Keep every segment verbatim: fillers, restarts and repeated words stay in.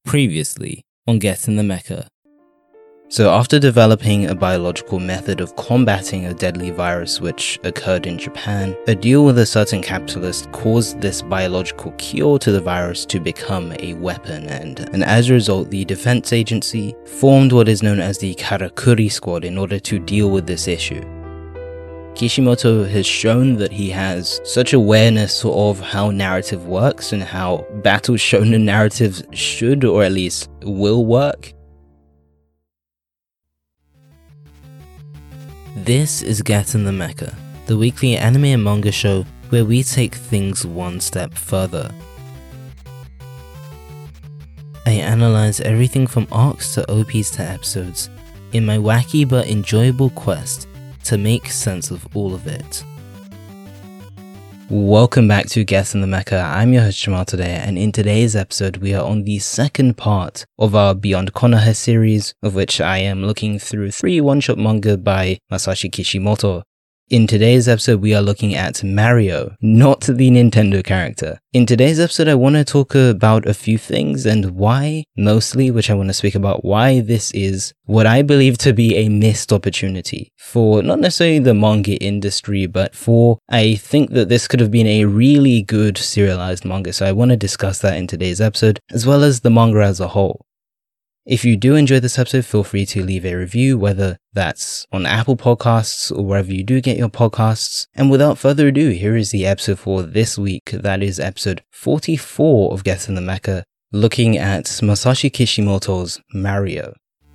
Previously on Get in the Mecha. So after developing a biological method of combating a deadly virus which occurred in Japan, a deal with a certain capitalist caused this biological cure to the virus to become a weapon, and, and as a result the defense agency formed what is known as the Karakuri Squad in order to deal with this issue. Kishimoto has shown that he has such awareness of how narrative works and how battle shonen narratives should or at least will work. This is Get in the Mecha, the weekly anime and manga show where we take things one step further. I analyze everything from arcs to O Ps to episodes in my wacky but enjoyable quest to make sense of all of it. Welcome back to Get in the Mecha. I'm your host Jamal today, and in today's episode we are on the second part of our Beyond Konoha series, of which I am looking through three one-shot manga by Masashi Kishimoto. In today's episode we are looking at Mario, not the Nintendo character. In today's episode I want to talk about a few things and why, mostly, which I want to speak about why this is what I believe to be a missed opportunity for not necessarily the manga industry, but for, I think that this could have been a really good serialized manga, so I want to discuss that in today's episode, as well as the manga as a whole. If you do enjoy this episode, feel free to leave a review, whether that's on Apple Podcasts or wherever you do get your podcasts. And without further ado, here is the episode for this week. That is episode forty-four of Get in the Mecha, looking at Masashi Kishimoto's Mario.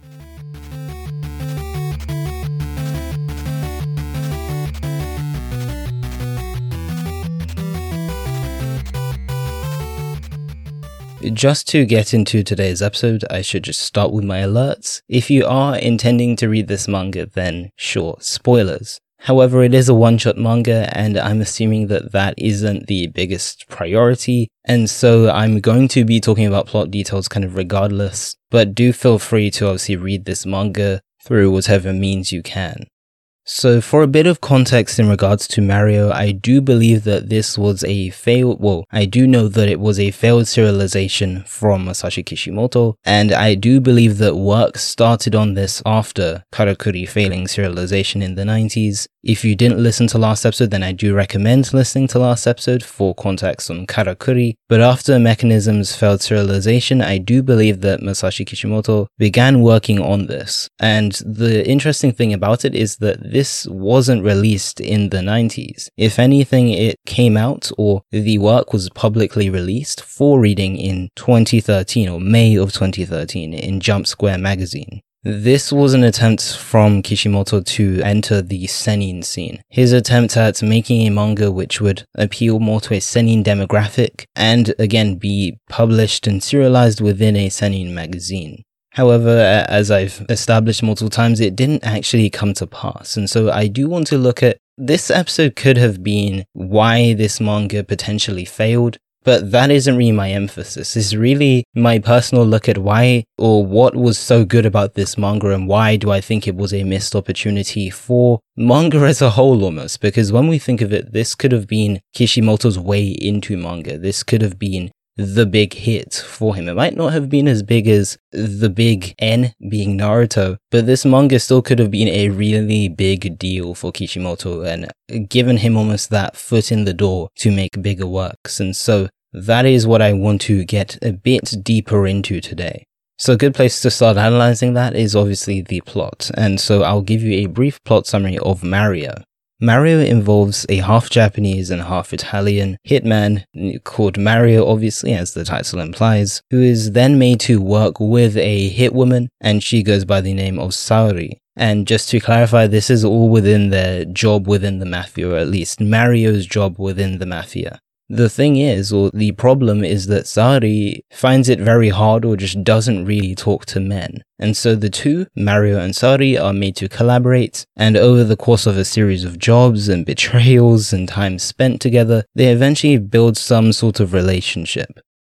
Just to get into today's episode, I should just start with my alerts. If you are intending to read this manga, then sure, spoilers. However, it is a one-shot manga, and I'm assuming that that isn't the biggest priority, and so I'm going to be talking about plot details kind of regardless, but do feel free to obviously read this manga through whatever means you can. So for a bit of context in regards to Mario, I do believe that this was a failed, well, I do know that it was a failed serialization from Masashi Kishimoto, and I do believe that work started on this after Karakuri failing serialization in the nineties. If you didn't listen to last episode, then I do recommend listening to last episode for context on Karakuri, but after Mechanism's failed serialization, I do believe that Masashi Kishimoto began working on this, and the interesting thing about it is that this wasn't released in the nineties. If anything, it came out, or the work was publicly released for reading in twenty thirteen, or May of twenty thirteen, in Jump Square magazine. This was an attempt from Kishimoto to enter the seinen scene. His attempt at making a manga which would appeal more to a seinen demographic, and again be published and serialized within a seinen magazine. However, as I've established multiple times, it didn't actually come to pass, and so I do want to look at this episode could have been why this manga potentially failed, but that isn't really my emphasis. It's really my personal look at why or what was so good about this manga and why do I think it was a missed opportunity for manga as a whole almost, because when we think of it, this could have been Kishimoto's way into manga. This could have been the big hit for him. It might not have been as big as the big N being Naruto, but this manga still could have been a really big deal for Kishimoto and given him almost that foot in the door to make bigger works. And so that is what I want to get a bit deeper into today. So a good place to start analyzing that is obviously the plot. And so I'll give you a brief plot summary of Mario. Mario involves a half Japanese and half Italian hitman called Mario, obviously, as the title implies, who is then made to work with a hitwoman, and she goes by the name of Saori. And just to clarify, this is all within their job within the mafia, or at least Mario's job within the mafia. The thing is, or the problem is that Saori finds it very hard or just doesn't really talk to men. And so the two, Mario and Saori, are made to collaborate, and over the course of a series of jobs and betrayals and time spent together, they eventually build some sort of relationship.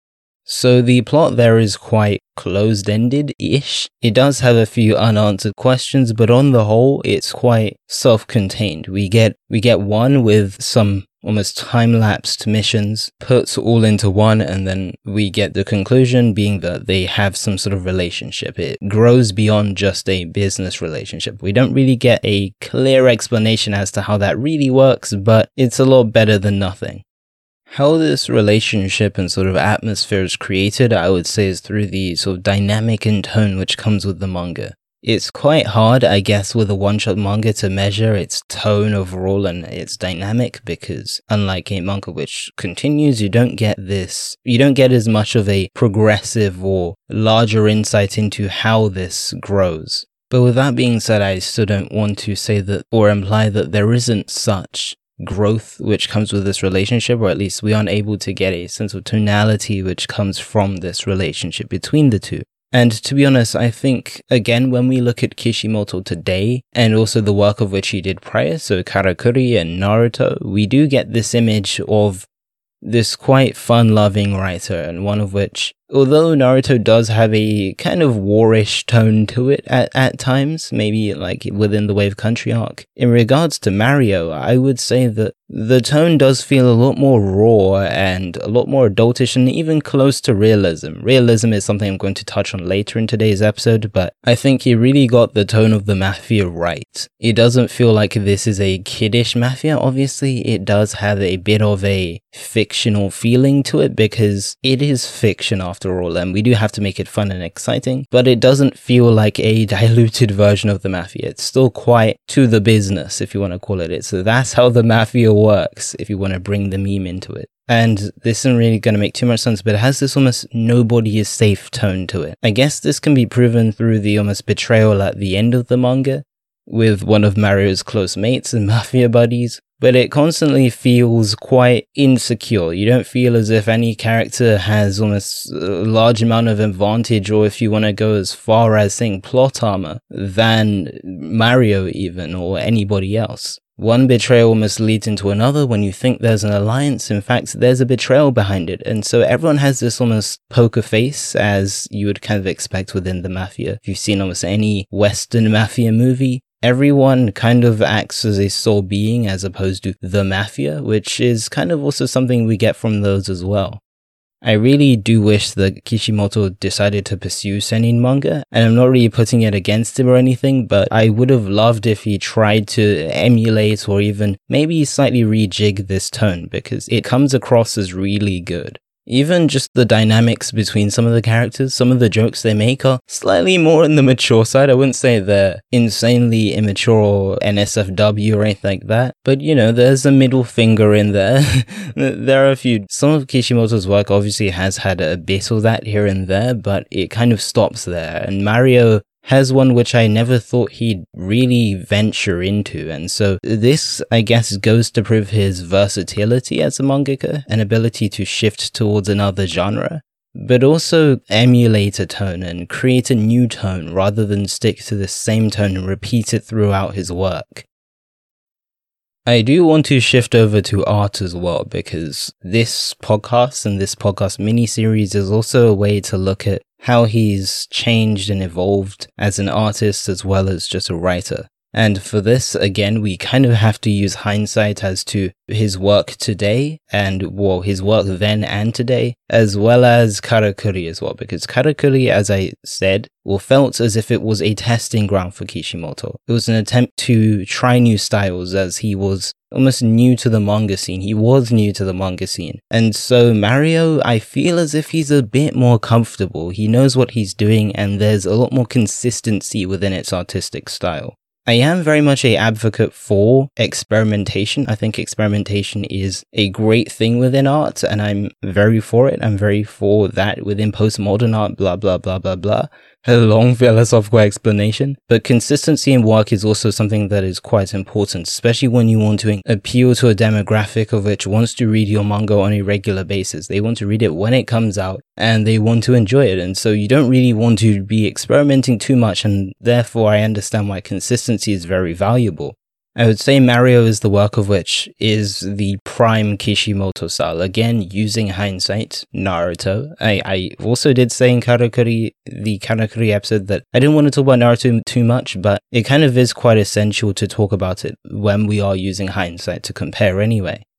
So the plot there is quite closed-ended-ish. It does have a few unanswered questions, but on the whole, it's quite self-contained. We get we get one with some almost time-lapsed missions, puts all into one, and then we get the conclusion being that they have some sort of relationship. It grows beyond just a business relationship. We don't really get a clear explanation as to how that really works, but it's a lot better than nothing. How this relationship and sort of atmosphere is created, I would say, is through the sort of dynamic and tone which comes with the manga. It's quite hard, I guess, with a one-shot manga to measure its tone overall and its dynamic, because unlike a manga which continues, you don't get this, you don't get as much of a progressive or larger insight into how this grows. But with that being said, I still don't want to say that or imply that there isn't such growth which comes with this relationship, or at least we aren't able to get a sense of tonality which comes from this relationship between the two. And to be honest, I think, again, when we look at Kishimoto today, and also the work of which he did prior, so Karakuri and Naruto, we do get this image of this quite fun-loving writer, and one of which, although Naruto does have a kind of warish tone to it at, at times, maybe like within the Wave Country arc, in regards to Mario, I would say that the tone does feel a lot more raw and a lot more adultish and even close to realism. Realism is something I'm going to touch on later in today's episode, but I think he really got the tone of the Mafia right. It doesn't feel like this is a kiddish Mafia, obviously. It does have a bit of a fictional feeling to it because it is fiction after all, and we do have to make it fun and exciting, but it doesn't feel like a diluted version of the Mafia. It's still quite to the business, if you want to call it it. So that's how the Mafia works, if you want to bring the meme into it. And this isn't really going to make too much sense, but it has this almost nobody is safe tone to it. I guess this can be proven through the almost betrayal at the end of the manga, with one of Mario's close mates and Mafia buddies, but it constantly feels quite insecure. You don't feel as if any character has almost a large amount of advantage, or if you want to go as far as saying plot armor, than Mario even, or anybody else. One betrayal almost leads into another. When you think there's an alliance, in fact, there's a betrayal behind it. And so everyone has this almost poker face, as you would kind of expect within the Mafia. If you've seen almost any Western Mafia movie, everyone kind of acts as a sole being as opposed to the Mafia, which is kind of also something we get from those as well. I really do wish that Kishimoto decided to pursue seinen manga, and I'm not really putting it against him or anything, but I would have loved if he tried to emulate or even maybe slightly rejig this tone, because it comes across as really good. Even just the dynamics between some of the characters, some of the jokes they make are slightly more on the mature side. I wouldn't say they're insanely immature or N S F W or anything like that, but you know, there's a middle finger in there. There are a few. Some of Kishimoto's work obviously has had a bit of that here and there, but it kind of stops there. And Mario has one which I never thought he'd really venture into, and so this, I guess, goes to prove his versatility as a mangaka, an ability to shift towards another genre, but also emulate a tone and create a new tone rather than stick to the same tone and repeat it throughout his work. I do want to shift over to art as well, because this podcast and this podcast mini-series is also a way to look at how he's changed and evolved as an artist as well as just a writer. And for this, again, we kind of have to use hindsight as to his work today and, well, his work then and today, as well as Karakuri as well, because Karakuri, as I said, well, felt as if it was a testing ground for Kishimoto. It was an attempt to try new styles, as he was almost new to the manga scene. He was new to the manga scene. And so Mario, I feel as if he's a bit more comfortable. He knows what he's doing, and there's a lot more consistency within its artistic style. I am very much an advocate for experimentation. I think experimentation is a great thing within art, and I'm very for it. I'm very for that within postmodern art, blah, blah, blah, blah, blah. A long philosophical explanation. But consistency in work is also something that is quite important, especially when you want to appeal to a demographic of which wants to read your manga on a regular basis. They want to read it when it comes out, and they want to enjoy it. And so you don't really want to be experimenting too much, and therefore I understand why consistency is very valuable. I would say Mario is the work of which is the prime Kishimoto style. Again, using hindsight, Naruto. I, I also did say in Karakuri, the Karakuri episode, that I didn't want to talk about Naruto too much, but it kind of is quite essential to talk about it when we are using hindsight to compare anyway.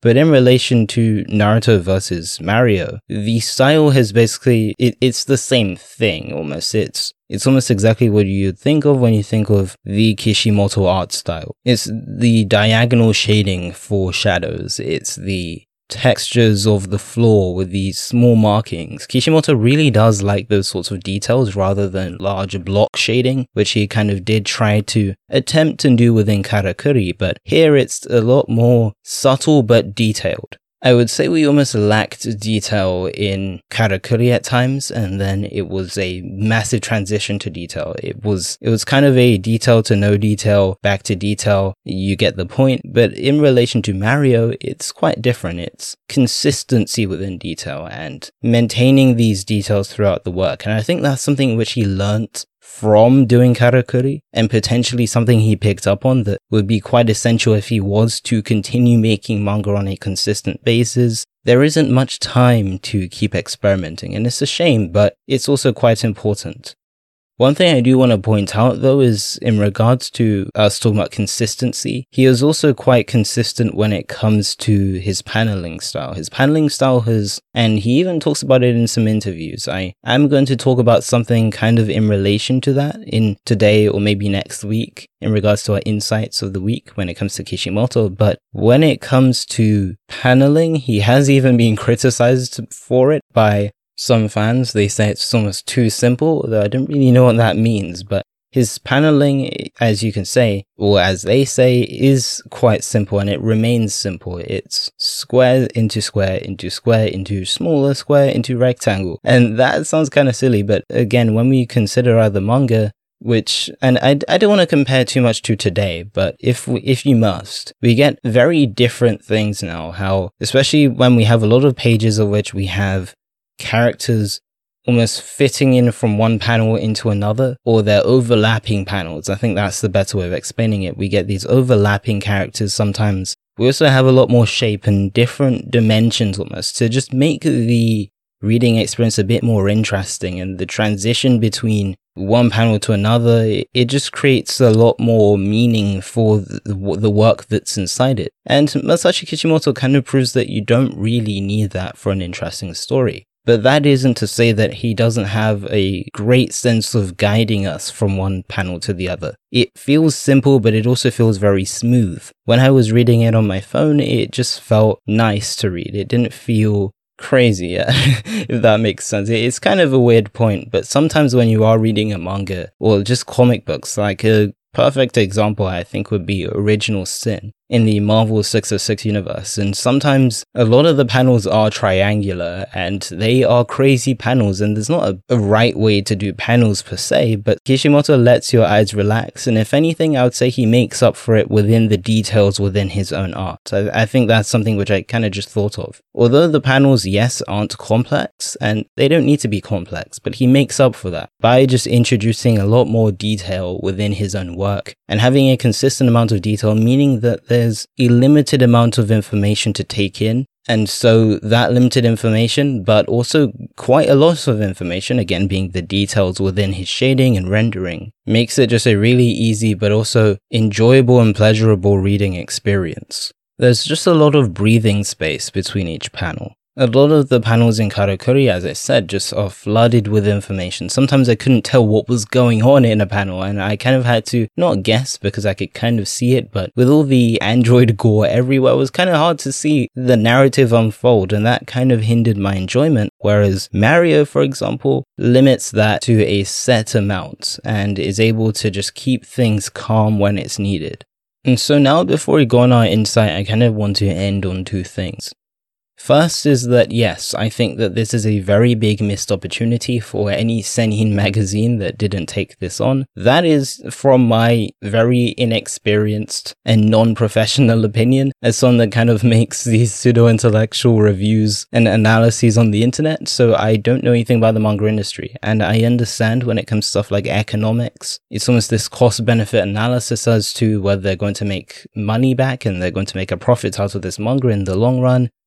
But in relation to Naruto versus Mario, the style has basically, it, it's the same thing almost. It's It's almost exactly what you'd think of when you think of the Kishimoto art style. It's the diagonal shading for shadows. It's the textures of the floor with these small markings. Kishimoto really does like those sorts of details rather than large block shading, which he kind of did try to attempt and do within Karakuri, but here it's a lot more subtle but detailed. I would say we almost lacked detail in Karakuri at times, and then it was a massive transition to detail. It was it was kind of a detail to no detail, back to detail, you get the point. But in relation to Mario, it's quite different. It's consistency within detail and maintaining these details throughout the work. And I think that's something which he learnt from doing Karakuri, and potentially something he picked up on that would be quite essential if he was to continue making manga on a consistent basis. There isn't much time to keep experimenting, and it's a shame, but it's also quite important. One thing I do want to point out though is in regards to us talking about consistency, he is also quite consistent when it comes to his paneling style. His paneling style has, and he even talks about it in some interviews. I am going to talk about something kind of in relation to that in today or maybe next week in regards to our insights of the week when it comes to Kishimoto. But when it comes to paneling, he has even been criticized for it by some fans. They say it's almost too simple, though I don't really know what that means, but his paneling, as you can say, or as they say, is quite simple, and it remains simple. It's square into square into square into smaller square into rectangle. And that sounds kind of silly, but again, when we consider other manga, which, and I, I don't want to compare too much to today, but if we, if you must, we get very different things now, how, especially when we have a lot of pages of which we have characters almost fitting in from one panel into another, or they're overlapping panels. I think that's the better way of explaining it. We get these overlapping characters sometimes. We also have a lot more shape and different dimensions almost to just make the reading experience a bit more interesting, and the transition between one panel to another, it just creates a lot more meaning for the, the work that's inside it. And Masashi Kishimoto kind of proves that you don't really need that for an interesting story. But that isn't to say that he doesn't have a great sense of guiding us from one panel to the other. It feels simple, but it also feels very smooth. When I was reading it on my phone, it just felt nice to read. It didn't feel crazy, if that makes sense. It's kind of a weird point, but sometimes when you are reading a manga, or just comic books, like a perfect example I think would be Original Sin in the Marvel six oh six universe, and sometimes a lot of the panels are triangular and they are crazy panels, and there's not a, a right way to do panels per se, but Kishimoto lets your eyes relax, and if anything I would say he makes up for it within the details within his own art. I, I think that's something which I kind of just thought of. Although the panels, yes, aren't complex, and they don't need to be complex, but he makes up for that by just introducing a lot more detail within his own work and having a consistent amount of detail, meaning that there's a limited amount of information to take in. And so that limited information, but also quite a lot of information, again being the details within his shading and rendering, makes it just a really easy but also enjoyable and pleasurable reading experience. There's just a lot of breathing space between each panel. A lot of the panels in Karakuri, as I said, just are flooded with information. Sometimes I couldn't tell what was going on in a panel, and I kind of had to not guess because I could kind of see it, but with all the android gore everywhere, it was kind of hard to see the narrative unfold, and that kind of hindered my enjoyment. Whereas Mario, for example, limits that to a set amount and is able to just keep things calm when it's needed. And so now, before we go on our insight, I kind of want to end on two things. First is that, yes, I think that this is a very big missed opportunity for any seinen magazine that didn't take this on. That is from my very inexperienced and non-professional opinion, as someone that kind of makes these pseudo-intellectual reviews and analyses on the internet, so I don't know anything about the manga industry. And I understand when it comes to stuff like economics, it's almost this cost-benefit analysis as to whether they're going to make money back and they're going to make a profit out of this manga in the long run.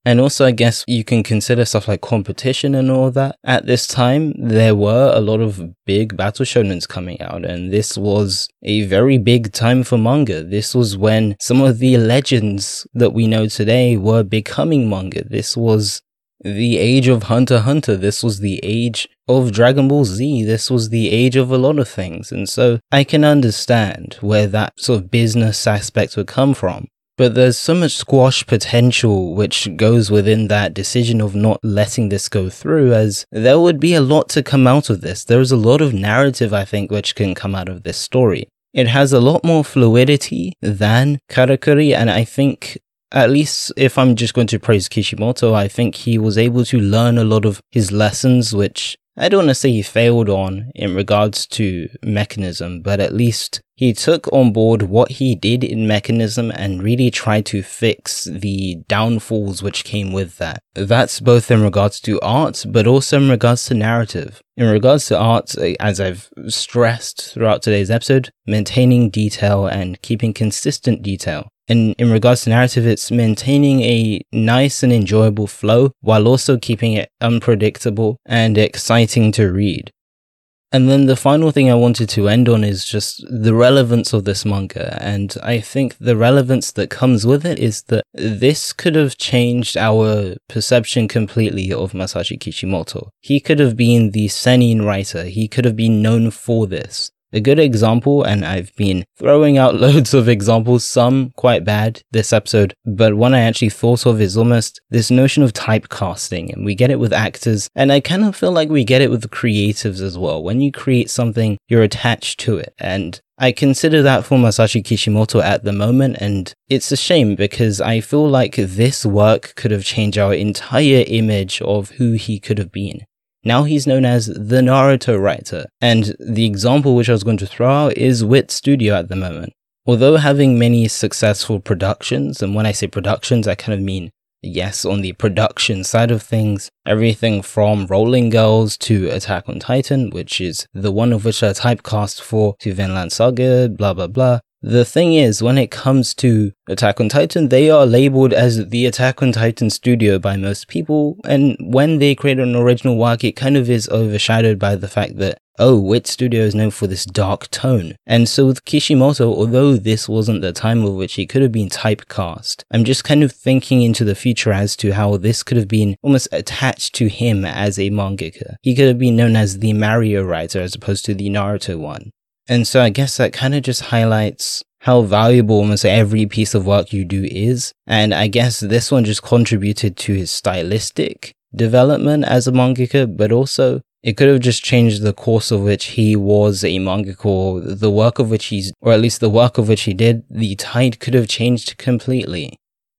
And also, I guess you can consider stuff like competition and all that. At this time, there were a lot of big battle shonens coming out, and this was a very big time for manga. This was when some of the legends that we know today were becoming manga. This was the age of Hunter x Hunter. This was the age of Dragon Ball Z. This was the age of a lot of things. And so I can understand where that sort of business aspect would come from. But there's so much squash potential which goes within that decision of not letting this go through, as there would be a lot to come out of this. There is a lot of narrative, I think, which can come out of this story. It has a lot more fluidity than Karakuri, and I think, at least if I'm just going to praise Kishimoto, I think he was able to learn a lot of his lessons, which I don't want to say he failed on in regards to Mechanism, but at least he took on board what he did in Mechanism and really tried to fix the downfalls which came with that. That's both in regards to art, but also in regards to narrative. In regards to art, as I've stressed throughout today's episode, maintaining detail and keeping consistent detail. And in regards to narrative, it's maintaining a nice and enjoyable flow while also keeping it unpredictable and exciting to read. And then the final thing I wanted to end on is just the relevance of this manga. And I think the relevance that comes with it is that this could have changed our perception completely of Masashi Kishimoto. He could have been the seinen writer. He could have been known for this. A good example, and I've been throwing out loads of examples, some quite bad this episode, but one I actually thought of is almost this notion of typecasting, and we get it with actors, and I kind of feel like we get it with the creatives as well. When you create something, you're attached to it, and I consider that for Masashi Kishimoto at the moment, and it's a shame because I feel like this work could have changed our entire image of who he could have been. Now he's known as the Naruto writer, and the example which I was going to throw out is Wit Studio at the moment. Although having many successful productions, and when I say productions, I kind of mean, yes, on the production side of things, everything from Rolling Girls to Attack on Titan, which is the one of which I typecast for, to Vinland Saga, blah blah blah. The thing is, when it comes to Attack on Titan, they are labeled as the Attack on Titan studio by most people, and when they create an original work, it kind of is overshadowed by the fact that, oh, Wit Studio is known for this dark tone. And so with Kishimoto, although this wasn't the time of which he could have been typecast, I'm just kind of thinking into the future as to how this could have been almost attached to him as a mangaka. He could have been known as the Mario writer as opposed to the Naruto one. And so I guess that kind of just highlights how valuable almost every piece of work you do is. And I guess this one just contributed to his stylistic development as a mangaka, but also it could have just changed the course of which he was a mangaka, or the work of which he's, or at least the work of which he did, the tide could have changed completely.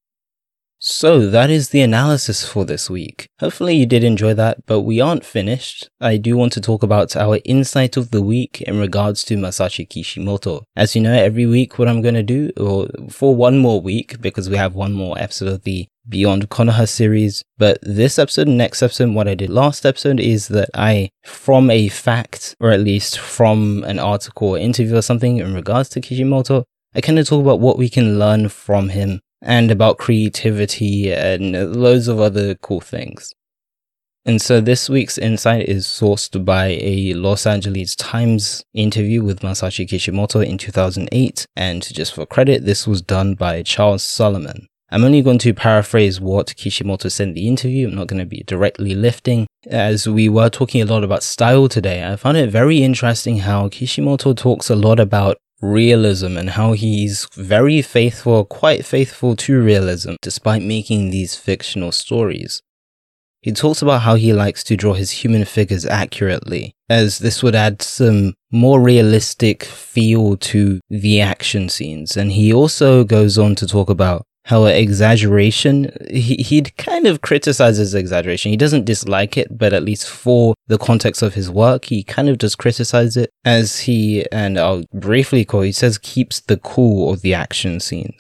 So that is the analysis for this week. Hopefully you did enjoy that, but we aren't finished. I do want to talk about our insight of the week in regards to Masashi Kishimoto. As you know, every week what I'm going to do, or for one more week, because we have one more episode of the Beyond Konoha series, but this episode and next episode, what I did last episode is that I, from a fact, or at least from an article or interview or something in regards to Kishimoto, I kind of talk about what we can learn from him, and about creativity and loads of other cool things. And so this week's insight is sourced by a Los Angeles Times interview with Masashi Kishimoto in two thousand eight, and just for credit, this was done by Charles Solomon. I'm only going to paraphrase what Kishimoto said in the interview. I'm not going to be directly lifting. As we were talking a lot about style today, I found it very interesting how Kishimoto talks a lot about realism and how he's very faithful, quite faithful to realism, despite making these fictional stories. He talks about how he likes to draw his human figures accurately, as this would add some more realistic feel to the action scenes. And he also goes on to talk about how exaggeration, he, he'd kind of criticizes exaggeration. He doesn't dislike it, but at least for the context of his work, he kind of does criticize it, as he, and I'll briefly quote, he says, keeps the cool of the action scenes.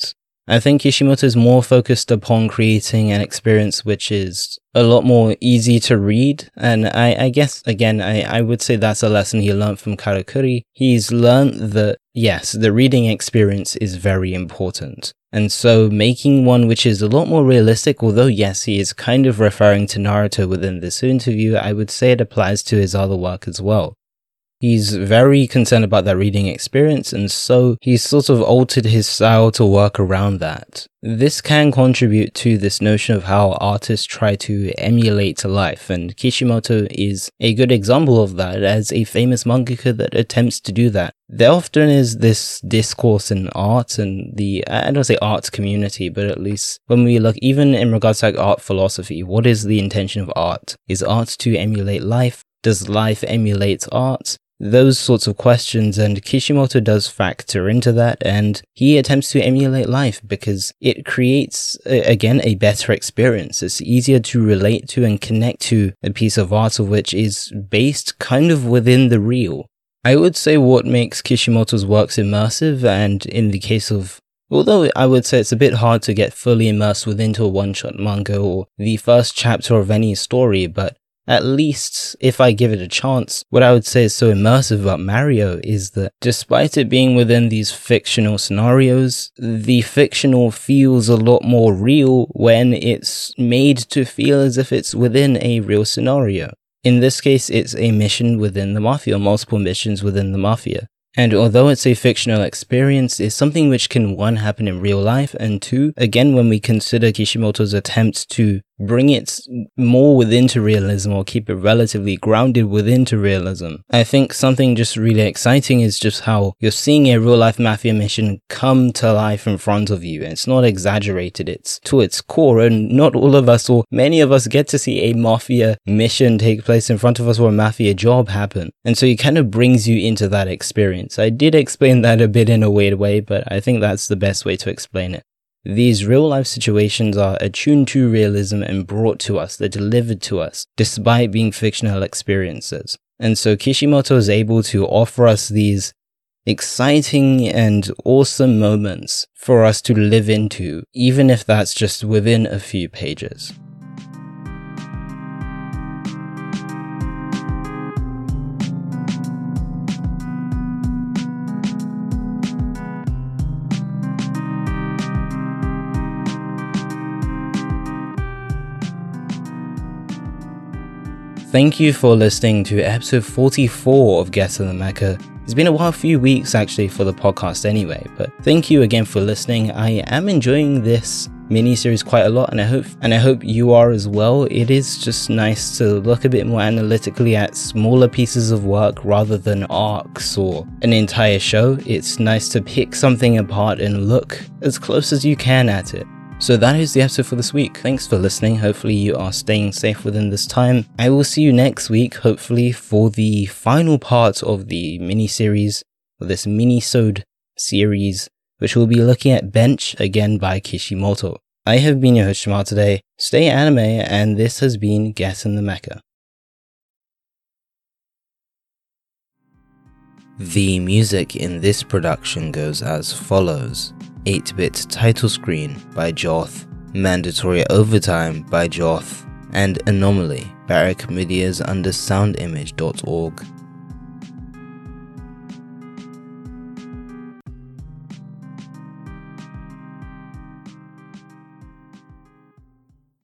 I think Kishimoto is more focused upon creating an experience which is a lot more easy to read. And I, I guess, again, I, I would say that's a lesson he learned from Karakuri. He's learned that, yes, the reading experience is very important. And so making one which is a lot more realistic, although yes, he is kind of referring to Naruto within this interview, I would say it applies to his other work as well. He's very concerned about that reading experience, and so he's sort of altered his style to work around that. This can contribute to this notion of how artists try to emulate life, and Kishimoto is a good example of that as a famous mangaka that attempts to do that. There often is this discourse in art and the, I don't say arts community, but at least when we look, even in regards to like art philosophy, what is the intention of art? Is art to emulate life? Does life emulate art? Those sorts of questions, and Kishimoto does factor into that, and he attempts to emulate life because it creates, again, a better experience. It's easier to relate to and connect to a piece of art of which is based kind of within the real. I would say what makes Kishimoto's works immersive, and in the case of, although I would say it's a bit hard to get fully immersed within a one-shot manga or the first chapter of any story, but at least, if I give it a chance, what I would say is so immersive about Mario is that despite it being within these fictional scenarios, the fictional feels a lot more real when it's made to feel as if it's within a real scenario. In this case, it's a mission within the Mafia, multiple missions within the Mafia. And although it's a fictional experience, it's something which can, one, happen in real life, and two, again, when we consider Kishimoto's attempt to bring it more within to realism or keep it relatively grounded within to realism. I think something just really exciting is just how you're seeing a real life Mafia mission come to life in front of you. It's not exaggerated, it's to its core, and not all of us or many of us get to see a Mafia mission take place in front of us or a Mafia job happen. And so it kind of brings you into that experience. I did explain that a bit in a weird way, but I think that's the best way to explain it. These real-life situations are attuned to realism and brought to us, they're delivered to us, despite being fictional experiences. And so Kishimoto is able to offer us these exciting and awesome moments for us to live into, even if that's just within a few pages. Thank you for listening to episode forty-four of Get to the Mecha. It's been a while, few weeks actually for the podcast anyway, but thank you again for listening. I am enjoying this mini-series quite a lot, and I hope and I hope you are as well. It is just nice to look a bit more analytically at smaller pieces of work rather than arcs or an entire show. It's nice to pick something apart and look as close as you can at it. So that is the episode for this week. Thanks for listening. Hopefully you are staying safe within this time. I will see you next week, hopefully, for the final part of the mini-series, or this mini-sode series, which will be looking at Bench, again by Kishimoto. I have been your host Shimar today. Stay anime, and this has been Get in the Mecha. The music in this production goes as follows. eight-bit title screen by Joth, Mandatory Overtime by Joth, and Anomaly, Barrack Media's under sound image dot org.